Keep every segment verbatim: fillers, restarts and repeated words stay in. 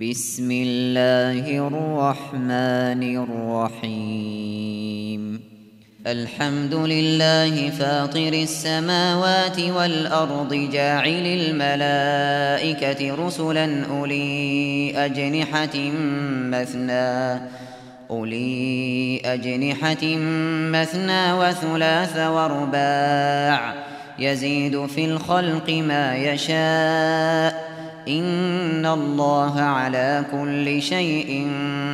بسم الله الرحمن الرحيم الحمد لله فاطر السماوات والأرض جاعل الملائكة رسلا أولي أجنحة مثنى أولي أجنحة مثنى وثلاث ورباع يزيد في الخلق ما يشاء إن الله على كل شيء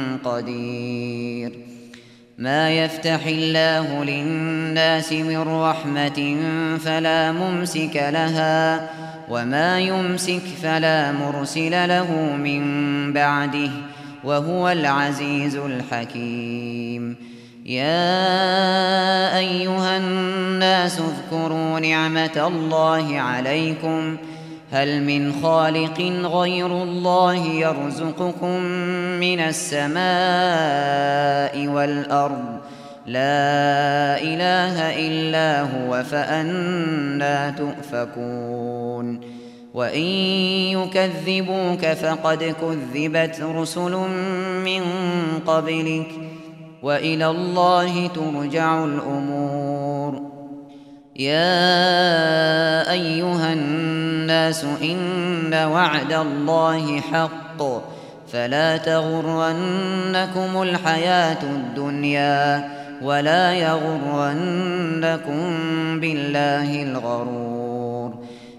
قدير. ما يفتح الله للناس من رحمة فلا ممسك لها وما يمسك فلا مرسل له من بعده وهو العزيز الحكيم. يا أيها الناس اذكروا نعمة الله عليكم هل من خالق غير الله يرزقكم من السماء والأرض لا إله إلا هو فأنى تؤفكون. وإن يكذبوك فقد كذبت رسل من قبلك وإلى الله ترجع الأمور. يا أيها الناس إن وعد الله حق فلا تغرنكم الحياة الدنيا ولا يغرنكم بالله الغرور.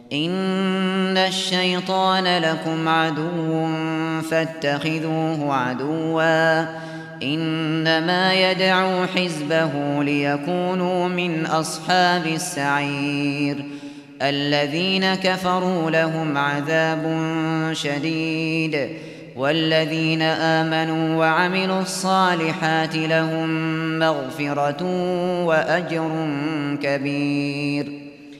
إن الشيطان لكم عدو فاتخذوه عدوا إنما يدعو حزبه ليكونوا من أصحاب السعير. الذين كفروا لهم عذاب شديد والذين آمنوا وعملوا الصالحات لهم مغفرة وأجر كبير.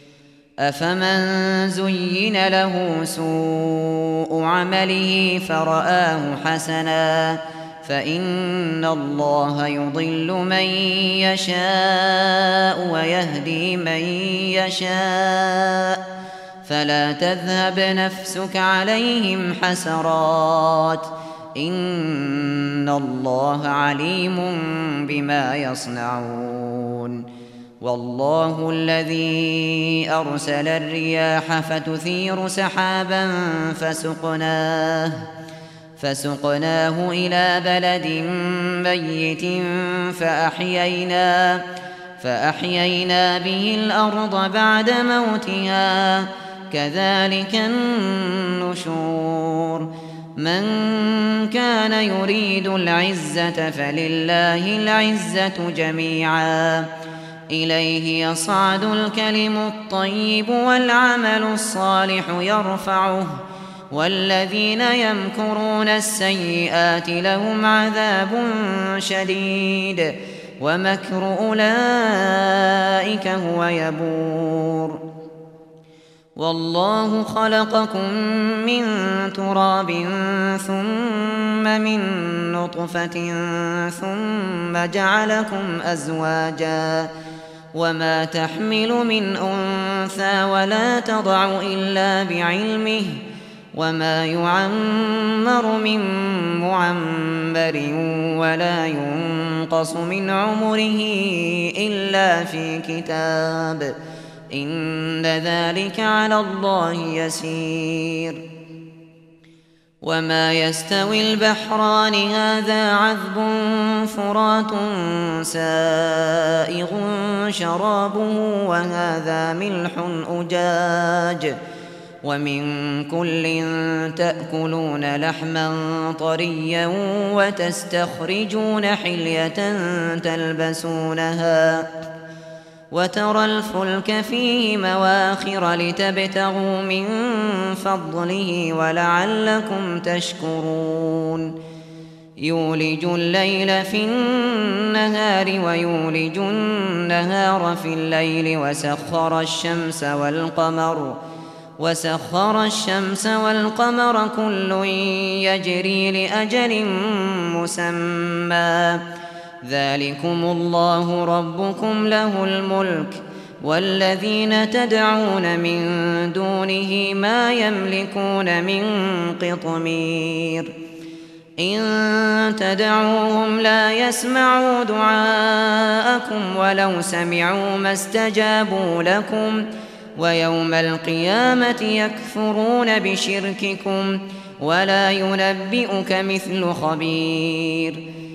أفمن زين له سوء عمله فرآه حسنا فإن الله يضل من يشاء ويهدي من يشاء فلا تذهب نفسك عليهم حسرات إن الله عليم بما يصنعون. والله الذي أرسل الرياح فتثير سحابا فسقناه فسقناه إلى بلد ميت فأحيينا, فأحيينا به الأرض بعد موتها كذلك النشور. من كان يريد العزة فلله العزة جميعا إليه يصعد الكلم الطيب والعمل الصالح يرفعه والذين يمكرون السيئات لهم عذاب شديد ومكر أولئك هو يبور. والله خلقكم من تراب ثم من نطفة ثم جعلكم أزواجا وما تحمل من أنثى ولا تضع إلا بعلمه وما يعمر من معمر ولا ينقص من عمره إلا في كتاب إن ذلك على الله يسير. وما يستوي البحران هذا عذب فرات سائغ شرابه وهذا ملح أجاج ومن كل تأكلون لحما طريا وتستخرجون حلية تلبسونها وترى الفلك فيه مواخر لتبتغوا من فضله ولعلكم تشكرون. يولج الليل في النهار ويولج النهار في الليل وسخر الشمس والقمر وسخر الشمس والقمر كل يجري لأجل مسمى ذلكم الله ربكم له الملك والذين تدعون من دونه ما يملكون من قطمير إن تدعوهم لا يسمعوا دعاءكم ولو سمعوا ما استجابوا لكم ويوم القيامة يكفرون بشرككم ولا ينبئك مثل خبير.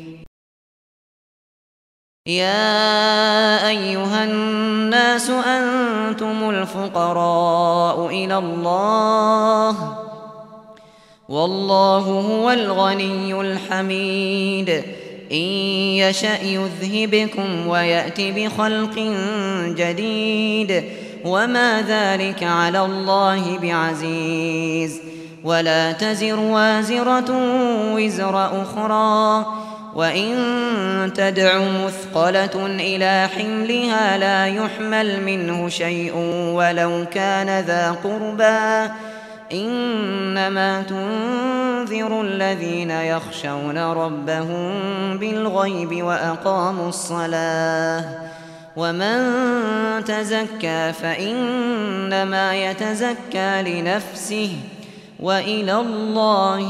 يا أيها الناس أنتم الفقراء إلى الله والله هو الغني الحميد. إن يشأ يذهبكم ويأت بخلق جديد وما ذلك على الله بعزيز. ولا تزر وازرة وزر أخرى وإن تدع مثقلة إلى حملها لا يحمل منه شيء ولو كان ذا قربى إنما تنذر الذين يخشون ربهم بالغيب وأقاموا الصلاة ومن تزكى فإنما يتزكى لنفسه وإلى الله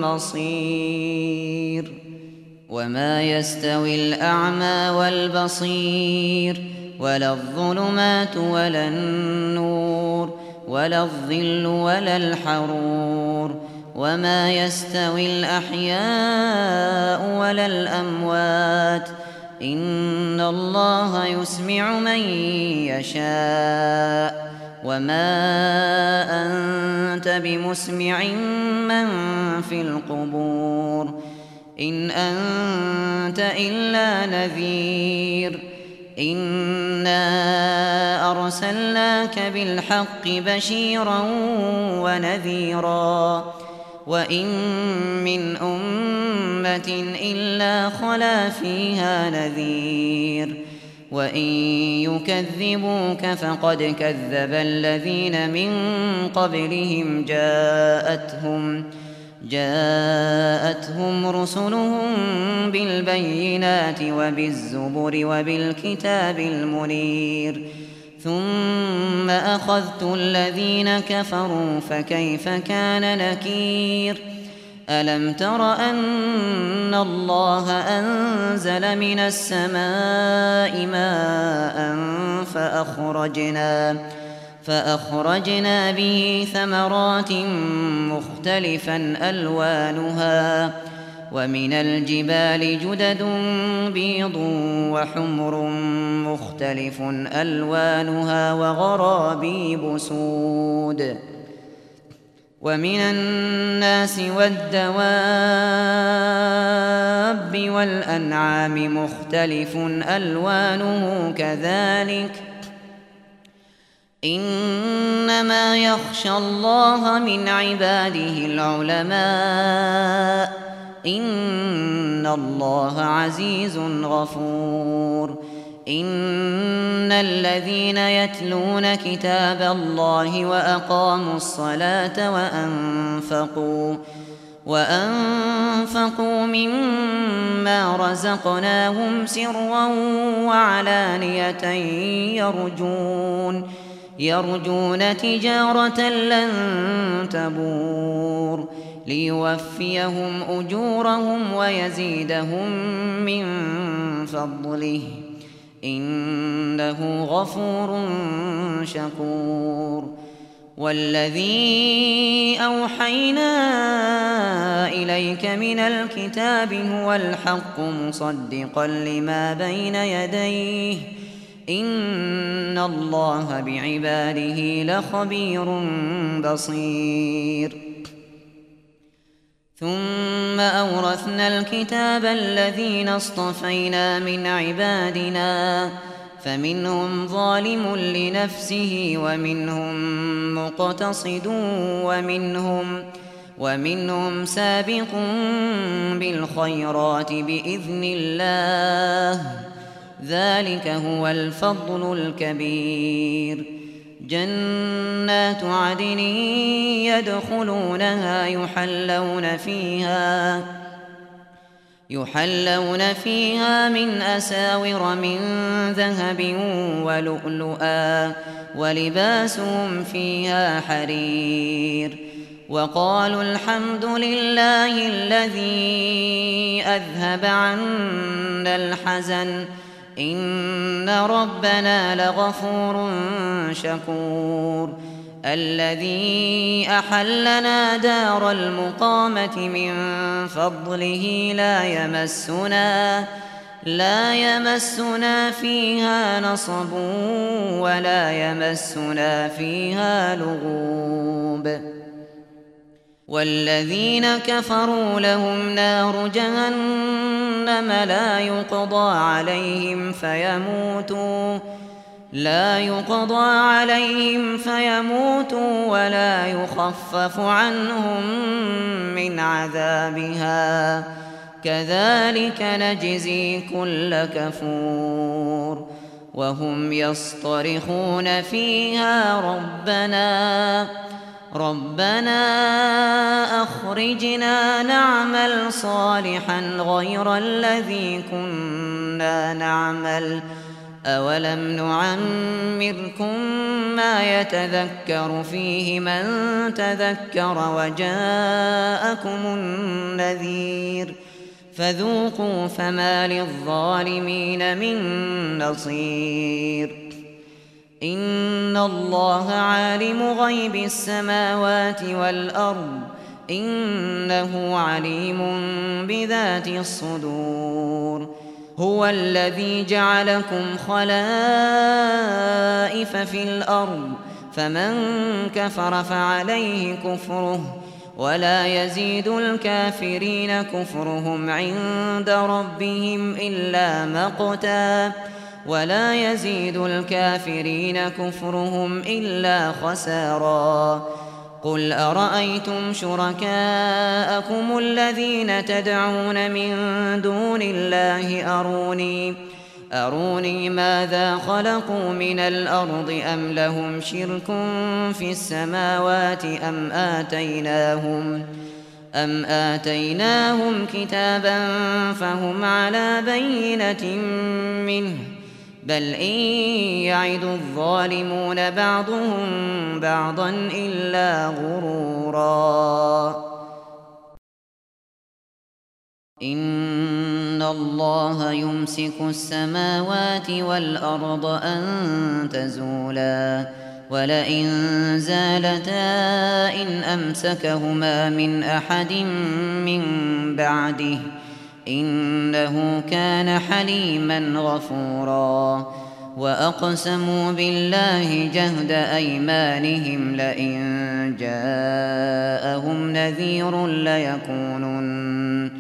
المصير. وما يستوي الأعمى والبصير ولا الظلمات ولا النور ولا الظل ولا الحرور وما يستوي الأحياء ولا الأموات إن الله يسمع من يشاء وما أنت بمسمع من في القبور إن أنت إلا نذير. إنا أرسلناك بالحق بشيرا ونذيرا وإن من أمة إلا خلا فيها نذير وإن يكذبوك فقد كذب الذين من قبلهم جاءتهم جاءتهم رسلهم بالبينات وبالزبر وبالكتاب المنير ثم أخذت الذين كفروا فكيف كان نكير. ألم تر أن الله أنزل من السماء ماء فأخرجنا فأخرجنا به ثمرات مختلفا ألوانها ومن الجبال جدد بيض وحمر مختلف ألوانها وغرابيب سود ومن الناس والدواب والأنعام مختلف ألوانه كذلك إنما يخشى الله من عباده العلماء إن الله عزيز غفور. إن الذين يتلون كتاب الله وأقاموا الصلاة وأنفقوا وأنفقوا مما رزقناهم سرا وعلانية يرجون يرجون تجارة لن تبور ليوفيهم أجورهم ويزيدهم من فضله إنه غفور شكور. والذي أوحينا إليك من الكتاب هو الحق مصدقا لما بين يديه إن الله بعباده لخبير بصير. ثم أورثنا الكتاب الذين اصطفينا من عبادنا فمنهم ظالم لنفسه ومنهم مقتصد ومنهم ومنهم سابق بالخيرات بإذن الله ذلك هو الفضل الكبير. جنات عدن يدخلونها يحلون فيها يحلون فيها من أساور من ذهب ولؤلؤا ولباسهم فيها حرير وقالوا الحمد لله الذي أذهب عنا الحزن إن ربنا لغفور شكور الذي أحلنا دار المقامة من فضله لا يمسنا لا يمسنا فيها نصب ولا يمسنا فيها لغوب والذين كفروا لهم نار جهنم لا يقضى عليهم فيموتوا لا يقضى عليهم فيموتوا ولا يخفف عنهم من عذابها كذلك نجزي كل كفور وهم يصطرخون فيها ربنا ربنا أخرجنا نعمل صالحا غير الذي كنا نعمل أولم نعمركم ما يتذكر فيه من تذكر وجاءكم النذير فذوقوا فما للظالمين من نصير إن الله عالم غيب السماوات والأرض إنه عليم بذات الصدور هو الذي جعلكم خلائف في الأرض فمن كفر فعليه كفره ولا يزيد الكافرين كفرهم عند ربهم إلا مقتا ولا يزيد الكافرين كفرهم إلا خسارا قل أرأيتم شركاءكم الذين تدعون من دون الله أروني أروني ماذا خلقوا من الأرض أم لهم شرك في السماوات أم آتيناهم أم آتيناهم كتابا فهم على بينة منه بل إن يعد الظالمون بعضهم بعضا إلا غرورا إن الله يمسك السماوات والأرض أن تزولا ولئن زالتا إن أمسكهما من أحد من بعده إنه كان حليما غفورا وأقسموا بالله جهد أيمانهم لئن جاءهم نذير ليكونن,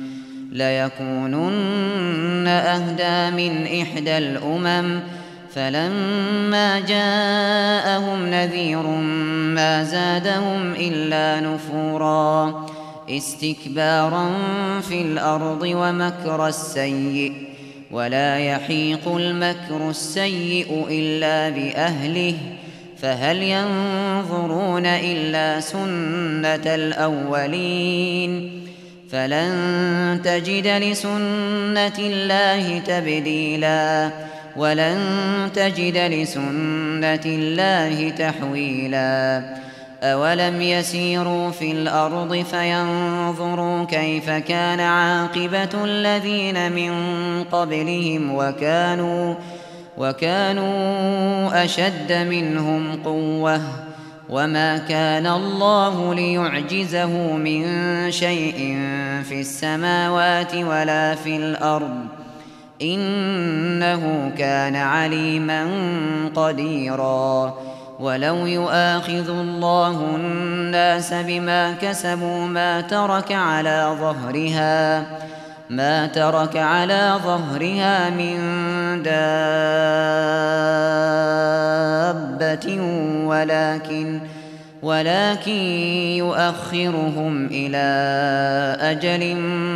ليكونن أهدى من إحدى الأمم فلما جاءهم نذير ما زادهم إلا نفورا استكبارا في الأرض ومكر السيء ولا يحيق المكر السيء إلا بأهله فهل ينظرون إلا سنة الأولين فلن تجد لسنة الله تبديلا ولن تجد لسنة الله تحويلا أولم يسيروا في الأرض فينظروا كيف كان عاقبة الذين من قبلهم وكانوا, وكانوا أشد منهم قوة وما كان الله ليعجزه من شيء في السماوات ولا في الأرض إنه كان عليما قديرا ولو يؤاخذ الله الناس بما كسبوا ما ترك على ظهرها ما ترك على ظهرها من دابة ولكن ولكن يؤخرهم إلى أجل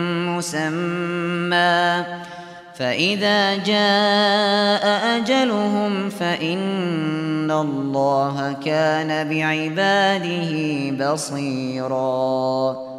مسمى فإذا جاء أجلهم فإن الله كان بعباده بصيراً